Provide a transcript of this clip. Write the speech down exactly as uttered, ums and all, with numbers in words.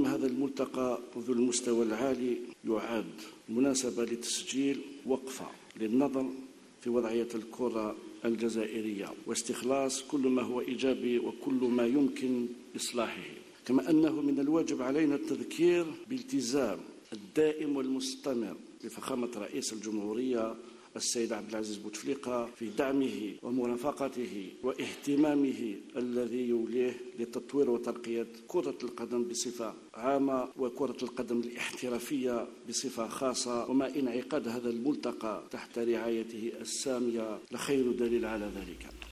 تنظيم هذا الملتقى ذو المستوى العالي يعد مناسبة لتسجيل وقفة للنظر في وضعية الكرة الجزائرية واستخلاص كل ما هو إيجابي وكل ما يمكن إصلاحه، كما أنه من الواجب علينا التذكير بالتزام الدائم والمستمر لفخامة رئيس الجمهورية السيد عبد العزيز بوتفليقة في دعمه ومرافقته واهتمامه الذي يوليه لتطوير وترقية كرة القدم بصفة عامة وكرة القدم الاحترافية بصفة خاصة، وما انعقاد هذا الملتقى تحت رعايته السامية لخير دليل على ذلك.